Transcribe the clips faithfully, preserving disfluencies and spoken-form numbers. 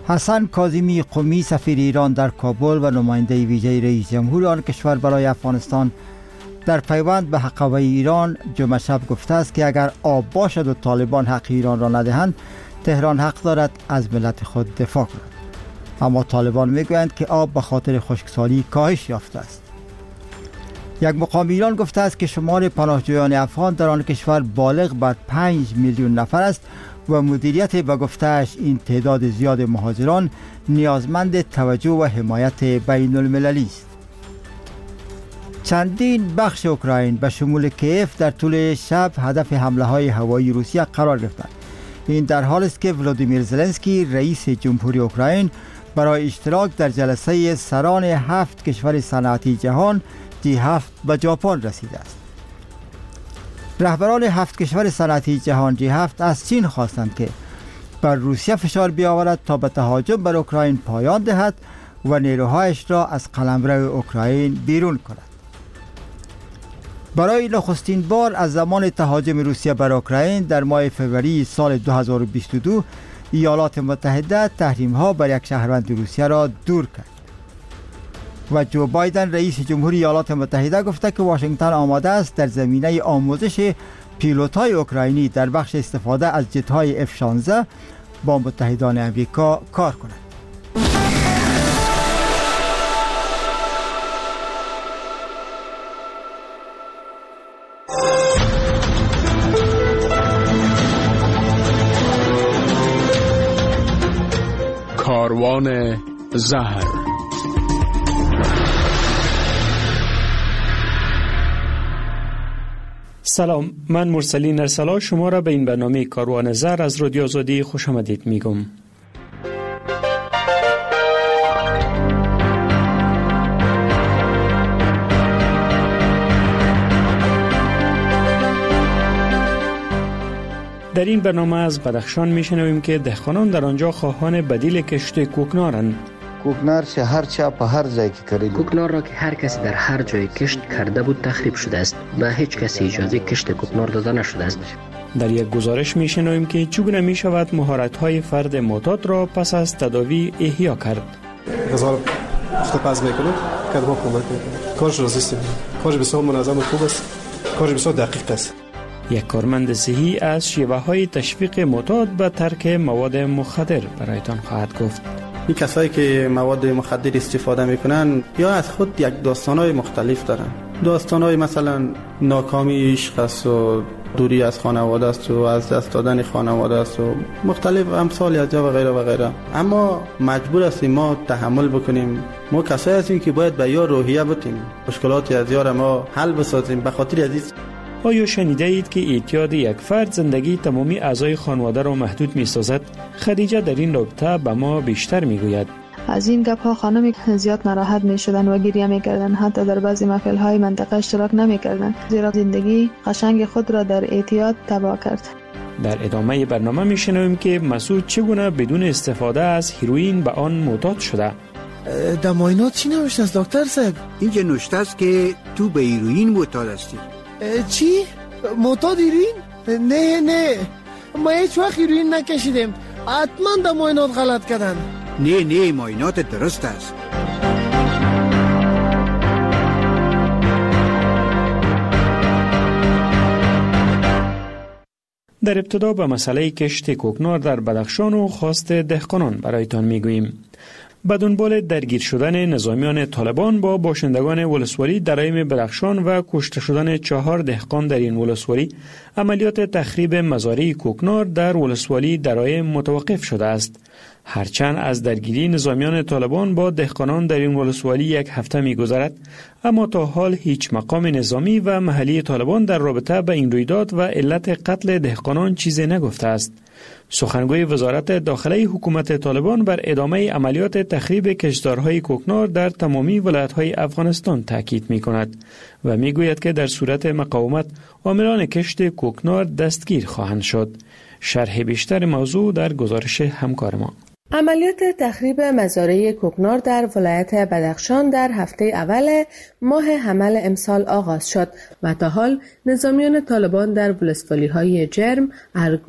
حسن کاظمی قمی سفیر ایران در کابل و نماینده ویژه رئیس جمهور آن کشور برای افغانستان در پیوند به حقابه ایران جمعه شب گفته است که اگر آب باشد و طالبان حق ایران را ندهند، تهران حق دارد از ملت خود دفاع کند. اما طالبان میگویند که آب به خاطر خشکسالی کاهش یافته است. یک مقام ایران گفته است که شمار پناهجویان افغان در آن کشور بالغ بر پنج میلیون نفر است و مدیریت به گفته‌اش این تعداد زیاد مهاجران نیازمند توجه و حمایت بین المللی است. چندین بخش اوکراین به شمول کیف در طول شب هدف حمله های هوایی روسیه قرار گرفتند. این در حالی است که ولودیمیر زلنسکی رئیس جمهوری اوکراین برای اشتراک در جلسه سران هفت کشور صنعتی جهان جی هفت به ژاپن رسیده است. رهبران هفت کشور صنعتی جهان جی هفت از چین خواستند که بر روسیه فشار بیاورد تا به تهاجم بر اوکراین پایان دهد و نیروهایش را از قلمرو اوکراین بیرون کند. برای نخستین بار از زمان تهاجم روسیه بر اوکراین در ماه فوریه سال دو هزار و بیست و دو ایالات متحده تحریم‌ها بر یک شهروند روسیه را دور کرد. و جو بایدن رئیس جمهوری ایالات متحده گفته که واشنگتن آماده است در زمینه آموزش پیلوت‌های اوکراینی در بخش استفاده از جت‌های اف شانزده با متحدان امریکا کار کند. کاروان زهر. سلام، من مرسلین ارسلا شما را به این برنامه کاروان زهر از رادیو آزادی خوش آمدید میگم. در این برنامه از بدخشان میشنویم که دهقانان در آنجا خواهان بدیل کشت کوکنارند. کوکنار شهر چه په هر ځای کې کړی. کوکنار را که هر کسی در هر جای کشت کرده بود تخریب شده است. به هیچ کسی اجازه کشت کوکنار داده نشده است. در یک گزارش میشنویم که چگونه میشود مهارت‌های فرد معتاد را پس از تداوی احیا کرد. غذا اختپاز میکنه که ما کمک میکنه. کارش راست کارش بسیار منظم و خوب است. کارش بسیار دقیق است. یک کارمند صحی از شیوه‌های تشویق معتاد به ترک مواد مخدر برایتان خواهد گفت. این کسایی که مواد مخدر استفاده میکنن یا از خود یک داستانهای مختلف دارن. داستانهای مثلا ناکامی عشق است و دوری از خانواده است و از دست دادن خانواده است و مختلف امثال از جا و غیره و غیره. اما مجبور هستیم ما تحمل بکنیم. ما کسایی هستیم که باید به یار روحیه بتیم، مشکلاتی از یار ما حل بسازیم. به خاطر عزیز آیا شنیده اید که اعتیاد یک فرد زندگی تمامی اعضای خانواده را محدود می سازد؟ خدیجه در این رابطه به ما بیشتر می گوید. از این گپ ها خانم زیاد ناراحت می شدن و گریه می کردن. حتی در بعضی محفل های منطقه اشتراک نمی کردن، زیرا زندگی قشنگ خود را در اعتیاد تباه کرد. در ادامه برنامه می شنویم که مسعود چگونه بدون استفاده از هیروئین به آن معتاد شده. در معاینات چی نوشته است دکتر صاحب؟ اینجا نوشته است که تو به هیروئین معتاد هستی. چی؟ معتاد هیروئین؟ نه نه ما هیچ وقت هیروئین نکشیدیم. حتما در معاینات غلط کردن. نه نه معاینات درست است. در ابتدا به مسئله کشت کوکنار در بدخشان و خواست دهقانان برایتان میگوییم. به دنبال درگیر شدن نظامیان طالبان با باشندگان ولسوالی درایم بدخشان و کشته شدن چهار دهقان در این ولسوالی، عملیات تخریب مزارع کوکنار در ولسوالی درایم متوقف شده است. هرچند از درگیری نظامیان طالبان با دهقانان در این ولسوالی یک هفته می‌گذرد، اما تا حال هیچ مقام نظامی و محلی طالبان در رابطه با این رویداد و علت قتل دهقانان چیزی نگفته است. سخنگوی وزارت داخلی حکومت طالبان بر ادامه عملیات تخریب کشتزارهای کوکنار در تمامی ولایت‌های افغانستان تاکید می‌کند و می‌گوید که در صورت مقاومت عاملان کشت کوکنار دستگیر خواهند شد. شرح بیشتر موضوع در گزارش همکار ما. عملیات تخریب مزارع کوکنار در ولایت بدخشان در هفته اول ماه حمل امسال آغاز شد و تا حال نظامیان طالبان در ولسوالی‌های جرم، ارگو،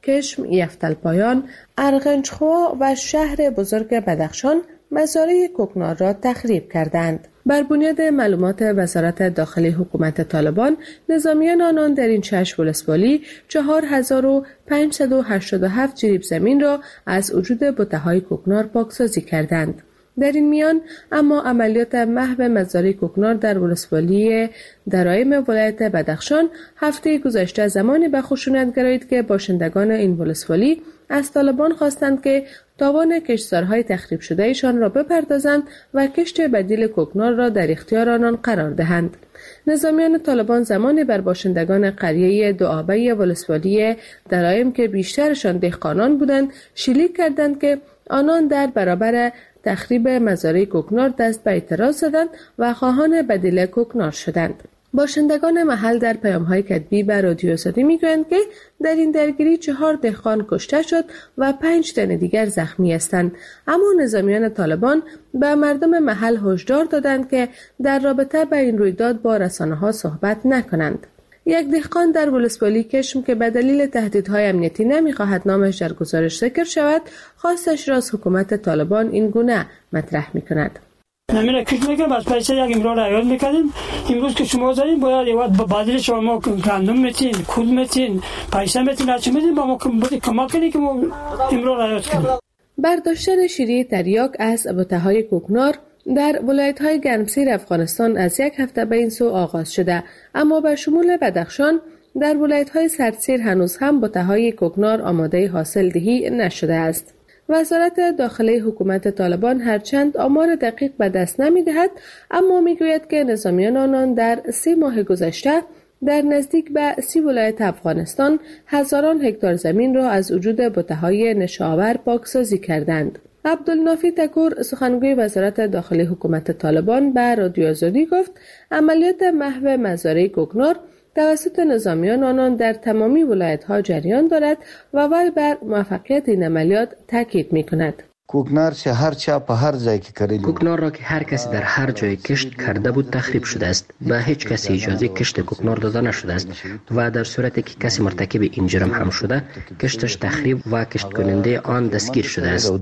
کشم، یفتلپایان، ارغنجخوا و شهر بزرگ بدخشان مزارع کوکنار را تخریب کردند. بر بنیاد معلومات وزارت داخلی حکومت طالبان، نظامیان آنان در این شش ولسوالی چهار هزار و پانصد و هشتاد و هفت جریب زمین را از وجود بته‌های کوکنار پاکسازی کردند. در این میان اما عملیات محو مزارع کوکنار در ولسوالی درایم ولایت بدخشان هفته گذشته زمانی به خشونت گرایید که باشندگان این ولسوالی از طالبان خواستند که تاوان کشتزارهای تخریب شده ایشان را بپردازند و کشت بدیل کوکنار را در اختیار آنان قرار دهند. نظامیان طالبان زمانی بر باشندگان قریه دوآبه ولسوالی درایم که بیشترشان دهقانان بودند شلیک کردند که آنان در برابر تخریب مزارع کوکنار دست به اعتراض زدند و خواهان بدیل کوکنار شدند. باشندگان محل در پیام‌های کتبی به رادیو آزادی میگویند که در این درگیری چهار دهقان کشته شد و پنج تن دیگر زخمی هستند، اما نظامیان طالبان به مردم محل هشدار دادند که در رابطه با این رویداد با رسانه‌ها صحبت نکنند. یک دهقان در ولسوالی کشم که به دلیل تهدیدهای امنیتی نمی‌خواهد نامش در گزارش ذکر شود، خواستش را از حکومت طالبان این گونه مطرح می‌کند. نمیره کش میکنم از پیسه یک امرار عیاد میکردیم. امروز که شما داریم باید یه وقت بدل شما گندم میتین، کود میتین، پیسه میتین، هرچی میتین با ما کمک کنی که ما امرار عیاد کنیم. برداشتن شیره تریاک از بته‌های کوکنار در ولایت‌های گرمسیر افغانستان از یک هفته به این سو آغاز شده، اما به شمول بدخشان در ولایت‌های سردسیر هنوز هم بته‌های کوکنار آماده حاصل دهی نشده است. وزارت داخلی حکومت طالبان هرچند آمار دقیق به دست نمی‌دهد، اما می‌گوید که نظامیان آنان در سی ماه گذشته در نزدیک به سی ولایت افغانستان هزاران هکتار زمین را از وجود بته‌های نشه‌آور پاکسازی کردند. عبدالنافی تکور سخنگوی وزارت داخلی حکومت طالبان به رادیو آزادی گفت عملیات محو مزارع کوکنار توسط نظامیان آنان در تمامی ولایت‌ها جریان دارد و وی بر موفقیت این عملیات تاکید می‌کند. کوکنار چه هر چا په هر ځای کې کړی کوکنار را که هر کسی در هر جای کشت کرده بود تخریب شده است. به هیچ کسی اجازه کشت کوکنار داده نشده است و در صورتی که کسی مرتکب این جرم هم شده کشتش تخریب و کشت کننده آن دستگیر شده است.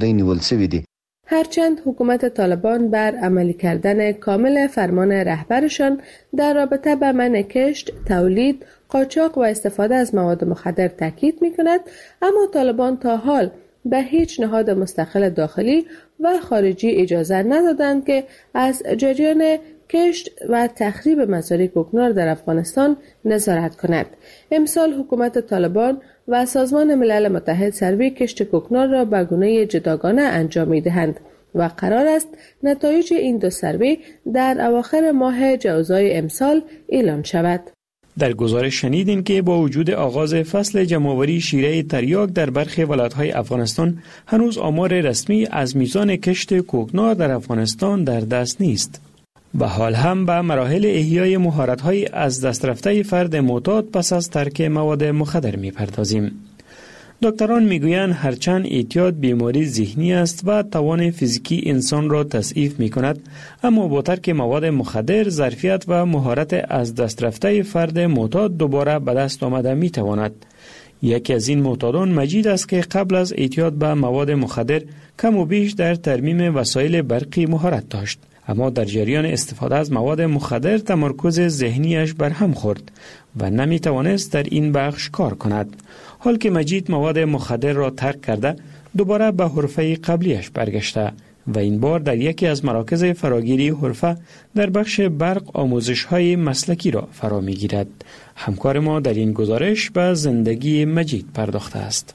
هرچند حکومت طالبان بر عملی کردن کامل فرمان رهبرشان در رابطه با منع کشت، تولید، قاچاق و استفاده از مواد مخدر تاکید می‌کند، اما طالبان تا حال به هیچ نهاد مستقل داخلی و خارجی اجازه ندادند که از جریان کشت و تخریب مزارع کوکنار در افغانستان نظارت کند. امسال حکومت طالبان و سازمان ملل متحد سروی کشت کوکنار را به گونه جداگانه انجام می‌دهند و قرار است نتایج این دو سروی در اواخر ماه جوزای امسال اعلان شود. در گزارش شنیدیم که با وجود آغاز فصل جمع‌آوری شیره تریاک در برخی ولایت‌های افغانستان هنوز آمار رسمی از میزان کشت کوکنار در افغانستان در دست نیست. به حال هم به مراحل احیای مهارت‌های از دست رفته فرد معتاد پس از ترک مواد مخدر می‌پردازیم. دکتران میگویند هرچند اعتیاد بیماری ذهنی است و توان فیزیکی انسان را تضعیف می‌کند، اما با ترک مواد مخدر ظرفیت و مهارت از دست رفته فرد معتاد دوباره به دست آمده می‌تواند. یکی از این معتادان مجید است که قبل از اعتیاد به مواد مخدر کم و بیش در ترمیم وسایل برقی مهارت داشت، اما در جریان استفاده از مواد مخدر تمرکز ذهنیش برهم خورد و نمی توانست در این بخش کار کند. حال که مجید مواد مخدر را ترک کرده دوباره به حرفه قبلیش برگشته و این بار در یکی از مراکز فراگیری حرفه در بخش برق آموزش های مسلکی را فرا می گیرد. همکار ما در این گزارش به زندگی مجید پرداخته است.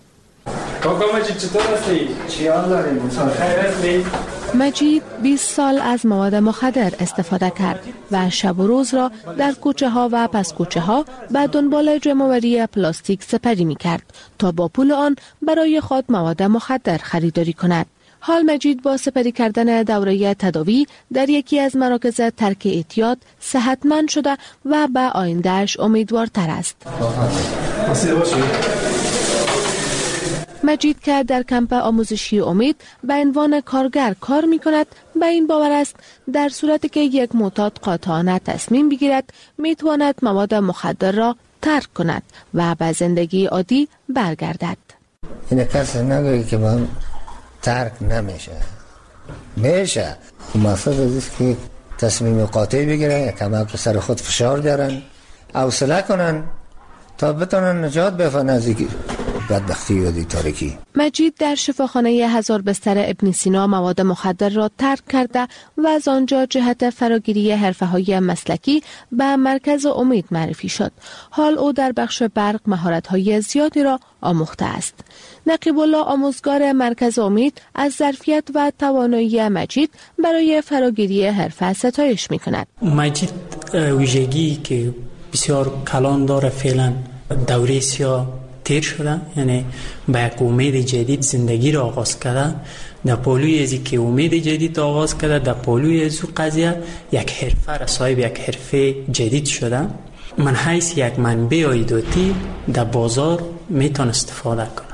کاکا مجید چطور هستی؟ چی حال داری؟ خیر هستی؟ مجید بیست سال از مواد مخدر استفاده کرد و شب و روز را در کوچه ها و پس کوچه ها به دنبال جمع‌آوری پلاستیک سپری می کرد تا با پول آن برای خود مواد مخدر خریداری کند. حال مجید با سپری کردن دوره تداوی در یکی از مراکز ترک اعتیاد صحتمند شده و به آیندهش امیدوارتر است. مجید که در کمپ آموزشی امید به عنوان کارگر کار می کند، به این باور است در صورتی که یک معتاد قاطعانه تصمیم بگیرد می تواند مواد مخدر را ترک کند و به زندگی عادی برگردد. این کسی نگویی که من ترک نمیشه، میشه. مقصد از که تصمیم قاطع بگیرن، کمک به سر خود فشار بیارن، حوصله کنن تا بتونن نجات بفن از این بدبختی و تاریکی. مجید در شفاخانه هزار بستر ابن سینا مواد مخدر را ترک کرده و از آنجا جهت فراگیری حرفه‌های مسلکی به مرکز امید معرفی شد. حال او در بخش برق مهارت‌های زیادی را آموخته است. نقیب الله آموزگار مرکز امید از ظرفیت و توانایی مجید برای فراگیری حرفه ستایش می‌کند. مجید ویژگی که بسیار کلان داره، فعلا دوره سیاه تیر شده، یعنی با یک امید جدید زندگی را آغاز کرده. در پالوی ازی که امید جدید آغاز کرده، در پالوی ازو قضیه یک حرفه را صاحب یک حرفه جدید شده. من حیث یک منبع عایداتی در بازار میتون استفاده کنم.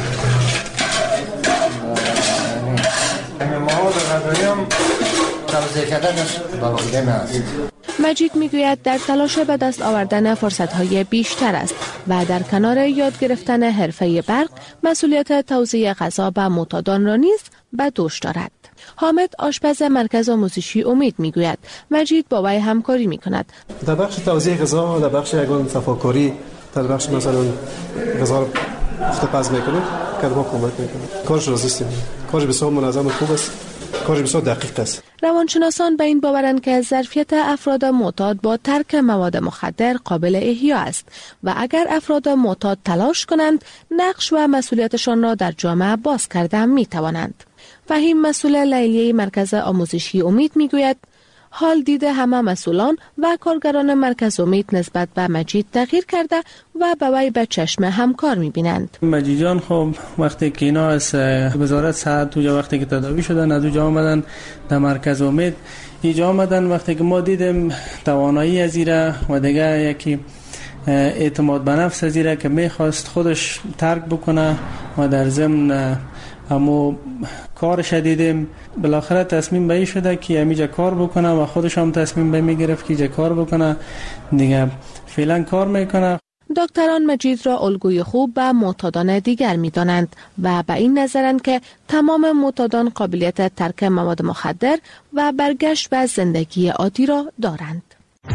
مجید میگوید در تلاش به دست آوردن فرصت‌های بیشتر است و در کنار یاد گرفتن حرفه برق مسئولیت توزیع غذا به معتادان را نیز به دوش دارد. حامد آشپز مرکز آموزشی امید میگوید مجید با وی همکاری میکند. در بخش توزیع غذا، در بخش یگان صفاکاری، در بخش مثلا غذا رو اختپاز میکنه، کارو کمک میکنه. کارش راضی است. کارش بسیار منظم و خوب است. کارش بسیار دقیق است. روانشناسان به این باورند که ظرفیت افراد معتاد با ترک مواد مخدر قابل احیا است و اگر افراد معتاد تلاش کنند نقش و مسئولیتشان را در جامعه باز کرده می توانند. فهیم مسئول لیلیه مرکز آموزشی امید می گوید حال دیده همه مسئولان و کارگران مرکز امید نسبت به مجید تغییر کرده و به وی به چشم همکار می بینند. مجید جان خب وقتی که اینا از وزارت صحت تو وقتی که تداوی شدن از اونجا آمدن در مرکز امید، اینجا آمدن وقتی که ما دیدیم توانایی از ایره و دیگه یکی اعتماد به نفس از ایره که میخواست خودش ترک بکنه و در ضمن اما کارش دیدیم، بالاخره تصمیم به این شده که همیجا کار بکنه و خودش هم تصمیم به می گرفت که اینجا کار بکنه. دیگه فعلا کار میکنه. دکتران مجید را الگوی خوب به معتادان دیگر می دانند و به این نظرند که تمام معتادان قابلیت ترک مواد مخدر و برگشت به زندگی عادی را دارند.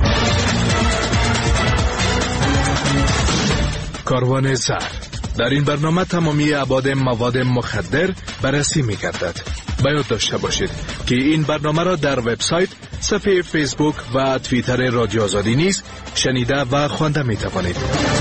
کاروان زهر. در این برنامه تمامی ابعاد مواد مخدر بررسی می گردد. باید داشته باشید که این برنامه را در وبسایت، صفحه فیسبوک و توییتر رادیو آزادی نیز شنیده و خوانده می توانید.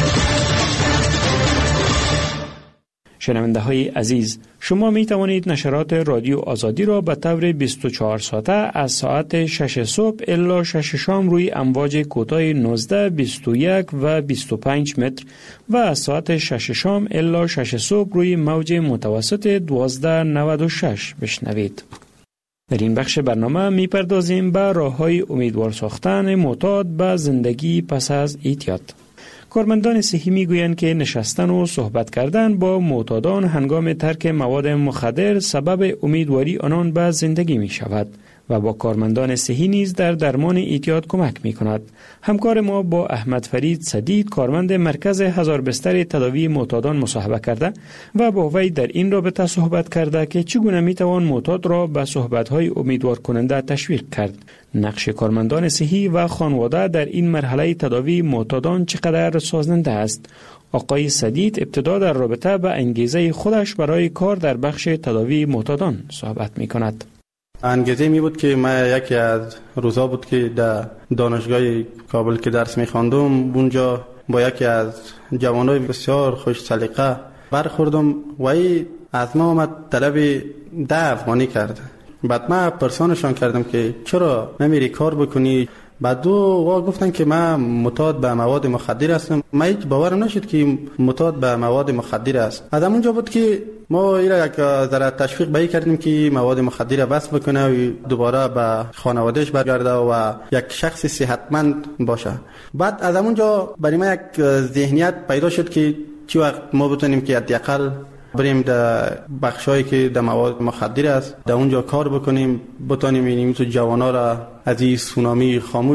شنونده های عزیز، شما می توانید نشرات رادیو آزادی را به طور بیست و چهار ساعته از ساعت شش صبح الی شش شام روی امواج کوتاه نوزده، بیست و یک و بیست و پنج متر و از ساعت شش شام الی شش صبح روی موج متوسط دوازده نود و شش بشنوید. در این بخش برنامه می پردازیم به راه های امیدوار ساختن معتاد به زندگی پس از اعتیاد. کارمندان صحی می گویند که نشستن و صحبت کردن با معتادان هنگام ترک مواد مخدر سبب امیدواری آنان به زندگی می شود و با کارمندان صحی نیز در درمان اعتیاد کمک می کند. همکار ما با احمد فرید سدید، کارمند مرکز هزار بستر تداوی معتادان، مصاحبه کرده و با وی در این رابطه صحبت کرده که چگونه می توان معتاد را به صحبت‌های امیدوار کننده تشویق کرد. نقش کارمندان صحی و خانواده در این مرحله تداوی معتادان چقدر سازنده است؟ آقای سدید ابتدا در رابطه به انگیزه خودش برای کار در بخش تداوی معتادان صحبت می کند. انگیزه می بود که من یکی از روزا بود که در دانشگاه کابل که درس می خواندم، اونجا با یکی از جوانای بسیار خوش سلیقه برخوردم و ای از ما آمد طلب ده افغانی کرد. بعد من پرسانشان کردم که چرا نمیری کار بکنی؟ بعد دو وا گفتن که من معتاد به مواد مخدر هستم. من هیچ باورم نشد که معتاد به مواد مخدر است. از همونجا بود که ما اینا یک ذره تشویق به کردیم که مواد مخدر بس بکنه و دوباره به خانوادهش برگرده و یک شخص صحتمند باشه. بعد از همونجا برای من یک ذهنیت پیدا شد که چی وقت ما بتونیم که حداقل بریم در بخشایی که در مواد مخدر است در اونجا کار بکنیم، بتونیم این تو جوانا را از این سونامی خاموش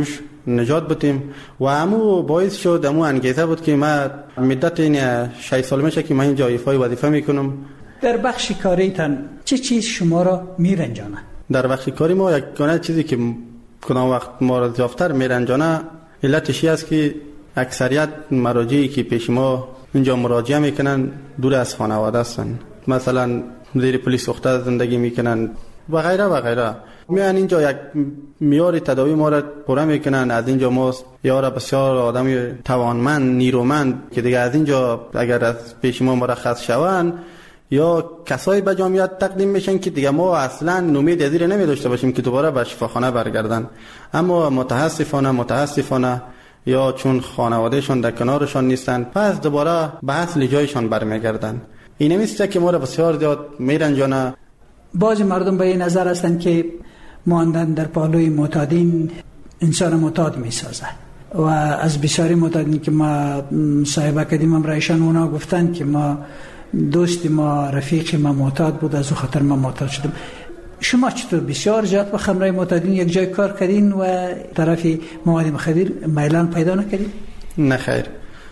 نجات بودیم و همو باعث شد، همو انگیزه بود که ما مدت این شش سال میشه که من اینجا ایفای وظیفه میکنم. در بخش کاریتان چه چیز شما را میرنجانه؟ در بخش کاری ما یکگانه چیزی که کدام وقت ما را زیادتر میرنجانه علتش است که اکثریت مراجعی که پیش ما اینجا مراجعه میکنن دور از خانواده هستن، مثلا زیر پلیس اخته زندگی میکنن و غیره و غیره. میان اینجا یک میار تداوی ما را پوره میکنن. از اینجا ما یارا بسیار آدم توانمند نیرومند که دیگه از اینجا اگر از پیش ما مرخص شوند یا کسایی به جامعیت تقدیم میشن که دیگه ما اصلا امید ازیر نمی داشته باشیم که دوباره به شفاخانه برگردن. اما متاسفانه متاسفانه یا چون خانوادهشون در کنارشان نیستن پس دوباره به اصل جایشان برمیگردن. این نمیسته که ما را بسیار زیاد میرنجانه. بعضی مردم به این نظر هستند که ماندن در پالوی معتادین انسان معتاد میسازه و از بسیاری معتادین که ما صاحبه کردیم هم رایشان اونا گفتن که ما دوست ما رفیق ما معتاد بود از او خاطر ما معتاد شدم. شما چطور بسیار زیاد با خمره معتادین یک جای کار کردین و طرف مواد مخدر میلان پیدا نکردین؟ نه خیر،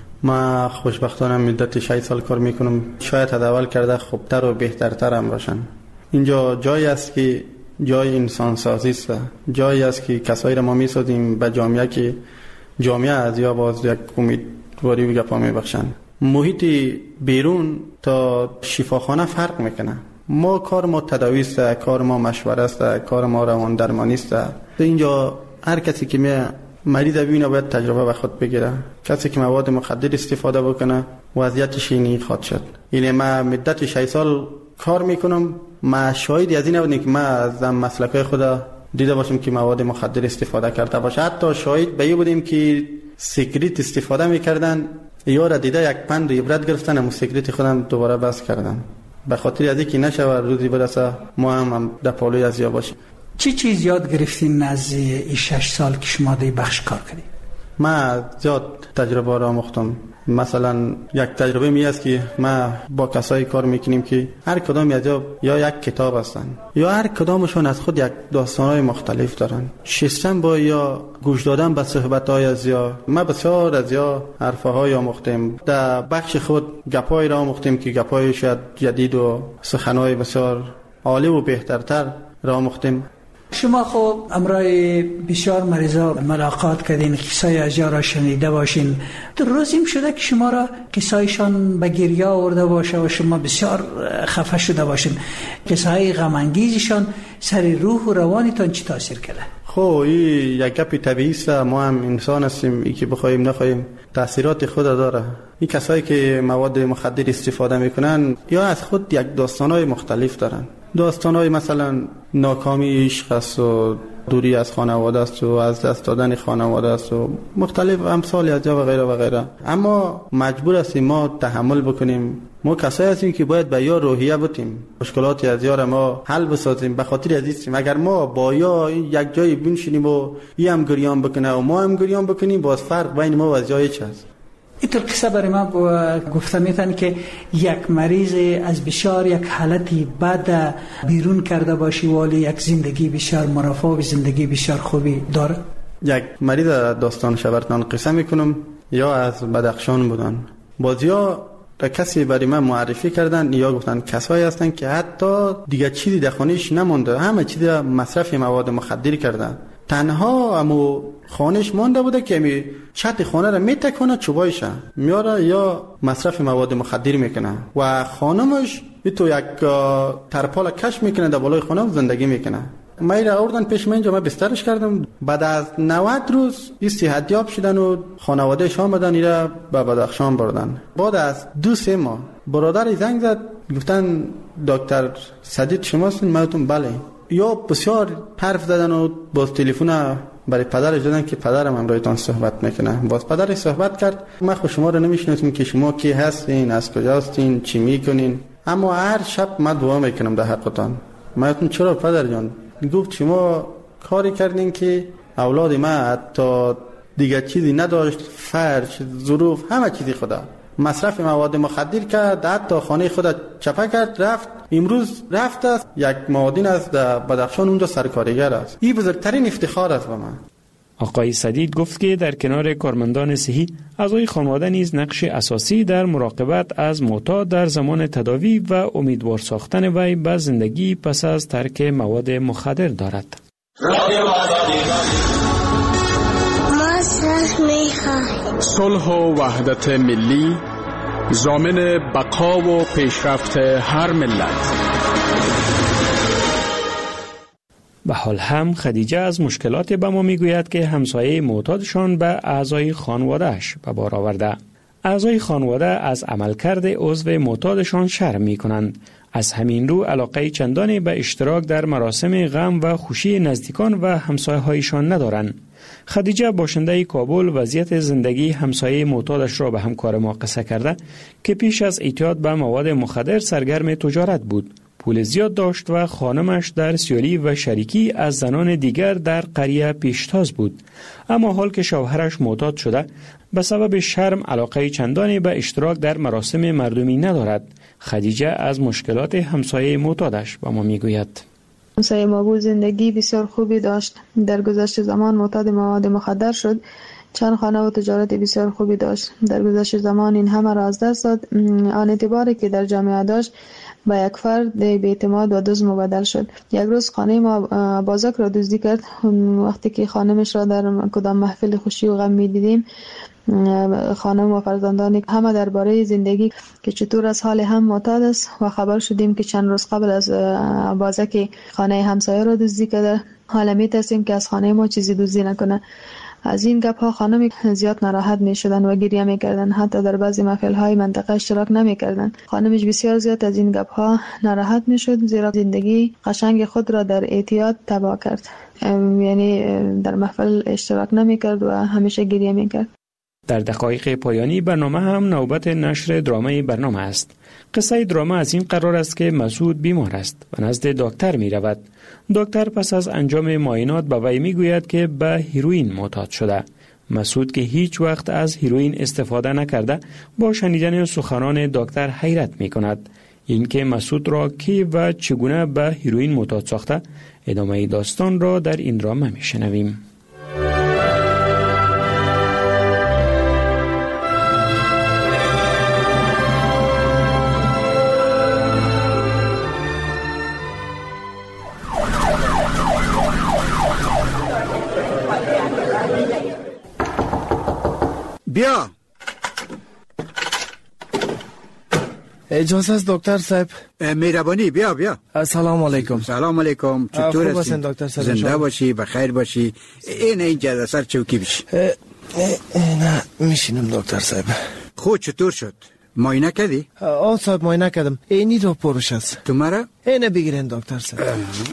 ما خوشبختانه مدت شش سال کار میکنم. شاید تداول کرده خوبتر و بهترتر هم باشن. اینجا جایی است که جای انسان سازی است، جایی است که کسایی را ما میسازیم به جامعه که جامعه از یا باز یک امیدواری و گپا میبخشن. محیط بیرون تا شفاخانه فرق میکنه. ما کار ما تداوی است، کار ما مشوره است، کار ما روان درمانی است. اینجا هر کسی که می مریض ببینه باید تجربه به خود بگیره. کسی که مواد مخدر استفاده بکنه وضعیتش اینی خواهد شد. یعنی ما مدت شش سال کار میکنم، ما شاهدی از این نبودیم که ما از مسلکای خدا دیده باشیم که مواد مخدر استفاده کرده باشه. حتی شاهد به این بودیم که سیکریت استفاده میکردن، یا را دیده یک پند عبرت گرفتن، همون سیکریت خودم دوباره بس کردن. به خاطر از اینکه نشه و روزی برسه ما هم در پالوی از یا باشیم. چی چیز یاد گرفتین از این شش سال که شما در بخش کار کردید؟ ما زیاد تجربه را آموختم. مثلا یک تجربه می است که ما با کسایی کار میکنیم که هر کدام از یا یک کتاب هستن یا هر کدامشون از خود یک داستانهای مختلف دارن. شستن با یا گوش دادن به صحبت‌های از یا ما بسیار از یا حرفهای آموختیم. در بخش خود گپای را آموختیم که گپای شاید جدید و سخنهای بسیار عالی و بهترتر را آموختیم. شما خب امرای بسیار مریضا ملاقات کردین، قصای از را شنیده باشین. در روزیم شده که شما را قصایشان به گریه آورده باشه و شما بسیار خفه شده باشین. قصای غم انگیزشان سر روح و روانتان چی تاثیر کرده؟ خب این یک گپ طبیعی است. ما هم انسان هستیم، این که بخوایم نخوایم تاثیرات خود داره. این کسایی که مواد مخدر استفاده میکنن یا از خود یک داستانهای مختلف دارن. داستانهای مثلا ناکامی عشق است و دوری از خانواده است و از دست دادن خانواده است و مختلف امثال از جا و غیره و غیره. اما مجبور هستیم ما تحمل بکنیم. ما کسایی هستیم که باید به یا روحیه بودیم، مشکلات از یا ما حل بسازیم. به خاطر از این اگر ما با یا یک جایی بنشینیم و ای هم گریان بکنه و ما هم گریان بکنیم، باز فرق بین ما و از جای چه است. اینطور قصه برای ما گفته میتن که یک مریض از بسیار یک حالتی بد بیرون کرده باشی ولی یک زندگی بسیار مرفه و زندگی بسیار خوبی داره. یک مریض داستان شبرتان قصه میکنم یا از بدخشان بودن. بازیا کسی برای من معرفی کردن یا گفتن کسایی هستن که حتی دیگه چیزی در خانهش نمونده، همه چیز مصرف مواد مخدر کردن. تنها امو خانش مانده بوده که می چت خانه را میتکنه چوبایش میاره یا مصرف مواد مخدر میکنه و خانمش تو یک ترپال کش میکنه در بالای خانه زندگی میکنه. ما را آوردن پیش من، اینجا من بسترش کردم. بعد از نود روز این صحتیاب شدن و خانوادهش آمدن ایرا به بدخشان بردن. بعد از دو سه ماه برادر زنگ زد گفتن دکتر سدید شماستین؟ من گفتم بله. یا بسیار حرف زدن و باز تلفن برای پدرش دادن که پدرم امرایتان صحبت میکنه. باز پدرش صحبت کرد. من خود شما رو نمیشناسم که شما کی هستین، از کجا هستین، چی میکنین، اما هر شب من دعا میکنم در حقتان. من گفتم چرا پدر جان؟ گفت شما کاری کردین که اولاد من حتی دیگه چیزی نداشت، فرش، ظروف، همه چیزی خدا مصرف مواد مخدر کرد، حتی خانه خود چپه کرد، رفت. امروز رفت است یک معادن است در بدخشان، اونجا سرکارگر است. این بزرگترین افتخار است به من. آقای سدید گفت که در کنار کارمندان صحی، اعضای خانواده نیز نقش اساسی در مراقبت از معتاد در زمان تداوی و امیدوار ساختن وی به زندگی پس از ترک مواد مخدر دارد. صلح و وحدت ملی ضامن بقا و پیشرفت هر ملت. به حال هم خدیجه از مشکلات به ما میگوید که همسایه معتادشان به اعضای خانوادهش به بار آورده. اعضای خانواده از عملکرد عضو معتادشان شرم می کنند. از همین رو علاقه چندانی به اشتراک در مراسم غم و خوشی نزدیکان و همسایه هایشان ندارند. خدیجه باشنده کابل وضعیت زندگی همسایه معتادش را به همکار ما قصه کرده که پیش از اعتیاد به مواد مخدر سرگرم تجارت بود. پول زیاد داشت و خانمش در سیالی و شریکی از زنان دیگر در قریه پیشتاز بود. اما حال که شوهرش معتاد شده، به سبب شرم علاقه چندانی به اشتراک در مراسم مردمی ندارد. خدیجه از مشکلات همسایه معتادش به ما میگوید. همسایه ما بود زندگی بسیار خوبی داشت. در گذشت زمان معتاد مواد مخدر شد. چند خانه و تجارت بسیار خوبی داشت. در گذشت زمان این همه را از دست داد. آن اعتباری که در جامعه داشت با یک فرد به اعتماد و دزد مبدل شد. یک روز خانه ما بازک را دزدی کرد. وقتی که خانمش را در کدام محفل خوشی و غم می دیدیم، خانم و فرزندان همه درباره زندگی که چطور از حال هم معتاد است و خبر شدیم که چند روز قبل از بازک خانه همسایه را دزدی کرده. حالا می ترسیم که از خانه ما چیزی دزدی نکنه. از این گپ ها خانم زیاد ناراحت می شدن و گریه می کردن. حتی در بعضی محفل های منطقه اشتراک نمی کردن. خانمش بسیار زیاد از این گپ ها ناراحت می شد، زیرا زندگی قشنگ خود را در اعتیاد تباه کرد. یعنی در محفل اشتراک نمی کرد و همیشه گریه می کرد. در دقایق پایانی برنامه هم نوبت نشر درامه برنامه است. قصه درامه از این قرار است که مسعود بیمار است و نزد دکتر می رود. دکتر پس از انجام معاینات به وی می گوید که به هیروئین معتاد شده. مسعود که هیچ وقت از هیروئین استفاده نکرده، با شنیدن سخنان دکتر حیرت می کند. این که مسعود را کی و چگونه به هیروئین معتاد ساخته، ادامه داستان را در این درامه می شنویم. بیا. اجازه است دکتر صاحب؟ مهربانی بیا بیا. سلام علیکم. سلام علیکم. چطور هستی؟ دکتر صاحب؟ زنده باشی، بخیر باشی. این اینجا سر چوکی بشی. نه میشینم دکتر صاحب. خود چطور شد؟ معاینه کردی؟ آه صاحب معاینه کردم. اینی رو پروش است. تو مرا؟ اینه بگیرین دکتر صاحب.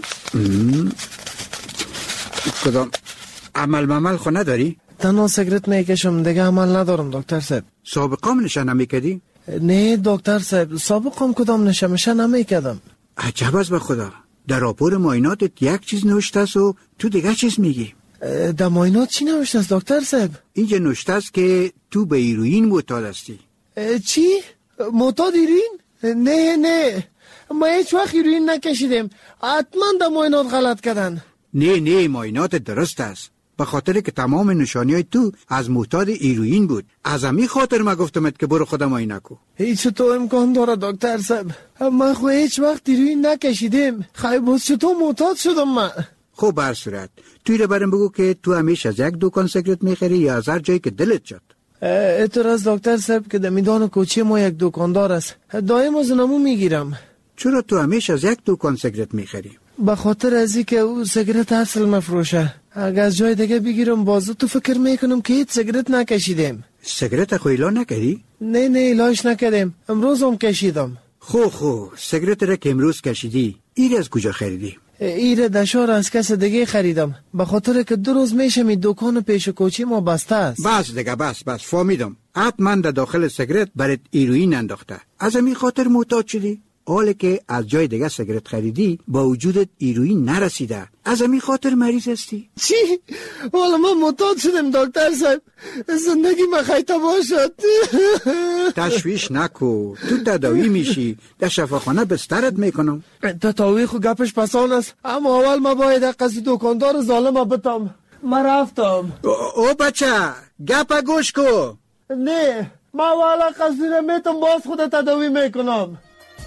کدام عمل ممل خو نداری؟ تنها سیگرت میکشم، دیگه عمل ندارم دکتر صاحب. سابقام نشه نمیکردی؟ نه دکتر صاحب، سابقام کدام نشه میشه نمیکردم. عجب است به خدا. در راپور معایناتت یک چیز نوشته است و تو دیگه چیز میگی. در معاینات چی نوشته است دکتر صاحب؟ اینجا نوشته است که تو به هیروئین معتاد هستی. چی؟ معتاد هیروئین؟ نه نه، ما هیچ وقت هیروئین نکشیدیم. حتما در معاینات غلط کردن. نه نه، معاینات درست است. به خاطر که تمام نشانی‌های تو از معتاد هیروئین بود. از همین خاطر ما گفتمت که برو خودت معاینه کو. هیچ تو امکان داره دکتر صاحب؟ من خو هیچ وقت هیروئین نکشیدم. خیلی باز چطور معتاد شدم من؟ خب بر صورت توی رو برم بگو که تو همیشه از یک دکان سیگرت میخری یا از هر جایی که دلت شد؟ اعتراض دکتر صاحب که در میدان کوچه ما یک دکاندار است، دایم از نمو میگیرم. چرا تو همیشه از یک دکان سیگرت میخری؟ به خاطر ازی که او سیگرت اصل مفروشه. اگه از جای دیگه بگیرم بازو تو فکر میکنم که هیچ سیگرت نکشیدم. سیگرت خو ایلا نکردی؟ نه نه ایلاش نکردم، امروز هم کشیدم. خو خو سیگرت را که امروز کشیدی ایره از کجا خریدی؟ ایره دشار از کس دیگه خریدم، به خاطر که دو روز میشه می دکان پیش کوچی ما بسته است. بس دیگه بس بس فهمیدم. حتما در داخل سیگرت برات هیروئین انداخته، از همین خاطر معتاد شدی. حالا که از جای دیگه سیگرت خریدی با وجودت هیروئین نرسیده، از همین خاطر مریض هستی. چی؟ حالا من معتاد شدم دکتر صاحب، زندگی من خیلی تباه شد. تشویش نکو، تو تداوی میشی، در شفاخانه بسترت میکنم. تداوی خو گپش پسان است، اما اول ما باید قصد دکاندار ظالم بتم. من رفتم. او بچه گپ گوش کو. نه ما والا قصدی نمیتونم باز خود تداوی میکنم.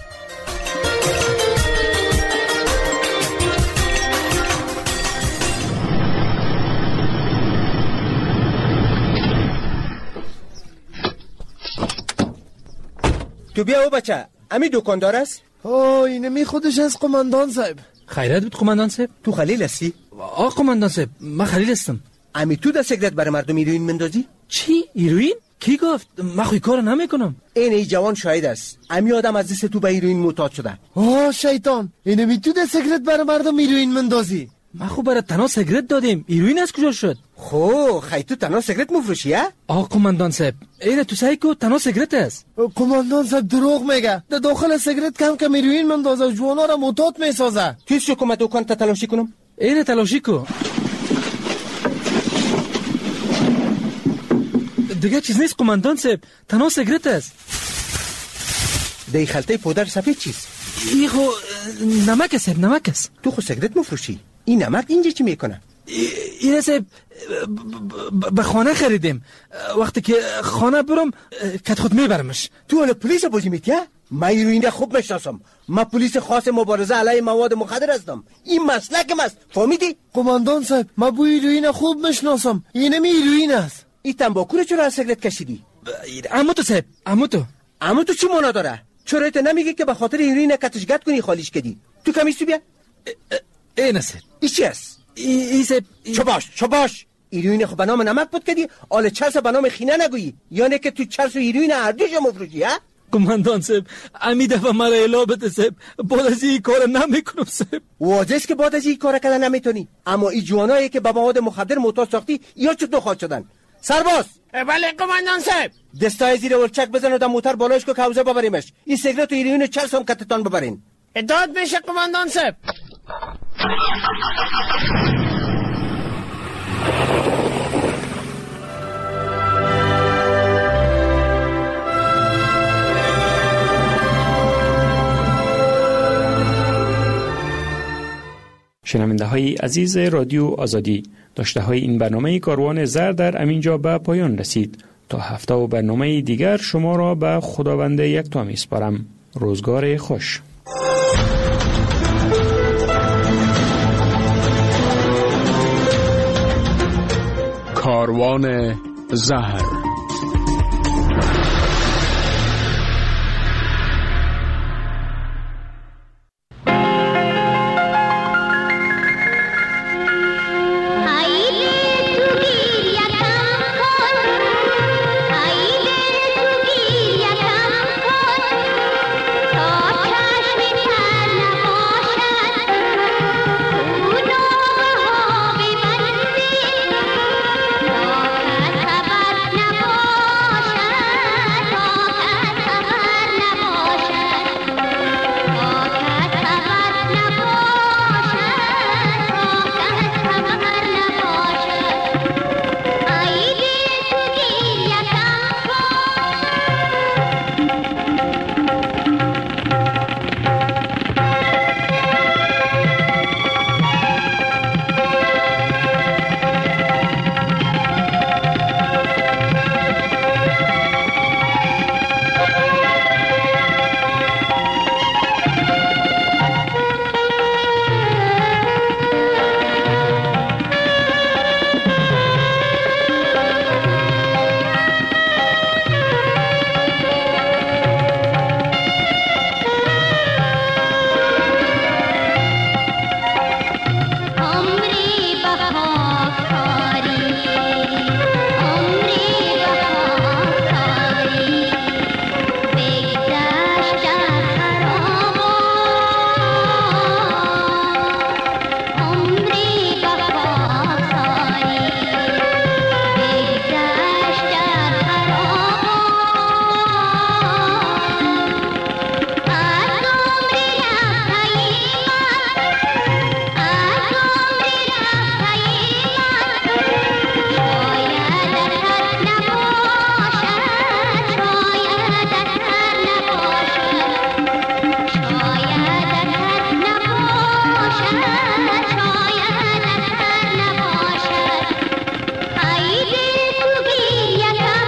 تو بیا او بچه امی دکاندار است؟ اوه اینمی خودش از قماندان صاحب. خیرت بود قماندان صاحب. تو خلیل هستی؟ آقا قماندان صاحب من خلیل هستم. امی تو در سیگرت برای مردم ایروین مندازی؟ چی؟ ایروین؟ کی گفت؟ من خوی کار نمیکنم. این ای جوان شاهد است. امی آدم از دست تو به ایروین معتاد شده. آه شیطان اینمی تو در سیگرت برای مردم ایروین مندازی؟ ما خو برای تنها سیگرت دادیم. ایروین از کجا شد؟ خو خی تو تنها سیگرت مفروشی ها؟ آقا قماندان صاحب ایره تو سعی کو تنها سیگرت است. قماندان صاحب دروغ میگه. در داخل سیگرت کم کم ایروین مندازه جوانا را معتاد میسازه. تو چه کومه دکان تا تلاشی کنم؟ ایره تلاشی کو. دیگه چیز نیست قماندان صاحب تنها سیگرت است. دی خلطه پودر سفید چیست؟ ای خو نمک است نمک است. تو خو سیگرت مفروشی. این نمک اینجا چی میکنه؟ این صاحب به خانه خریدیم. وقتی که خانه برم کت خود میبرمش. تو حالا پلیس بازی میتیه؟ من ایروین خوب میشناسم. من پلیس خاص مبارزه علیه مواد مخدر هستم. این مسلکم است. فهمیدی؟ قماندان صاحب من بو ایروین خوب میشناسم. اینم ایروین است. این تنباکو رو چرا از سیگرت کشیدی؟ عمو تو صاحب عمو تو. عمو تو چی معنا داره؟ چرا ات نمیگی که به خاطر ایروین کتشگت کنی خالیش کردی؟ تو کمیستو بیا. این است. این چی است؟ این صاحب چه باش چه باش. ایروین خو به نام نمک بود کردی، آل چرس به نام خینه نگویی. یعنی که تو چرس و ایروین هر دوش مفروشی ها؟ قماندان صاحب امی دفعه مرا الا بده صاحب. بعد از این کار نمیکنم صاحب. واضح است که بعد از این کار کردن نمیتونی. اما این جوانایی که به مواد مخدر معتاد ساختی یا چه دو خواهد شدن. سرباز. بله قماندان صاحب. دستای زیر ولچک بزن و در موتر بالایش که حوزه ببریمش. این سیگرت و ایروین چرس هم کتتان ببرین. اطاعت میشه قماندان صاحب. شنونده های عزیز رادیو آزادی، داشته های این برنامه کاروان زر در امینجا به پایان رسید. تا هفته و برنامه دیگر شما را به خداوند یکتا میسپارم. روزگار خوش. کاروان زهر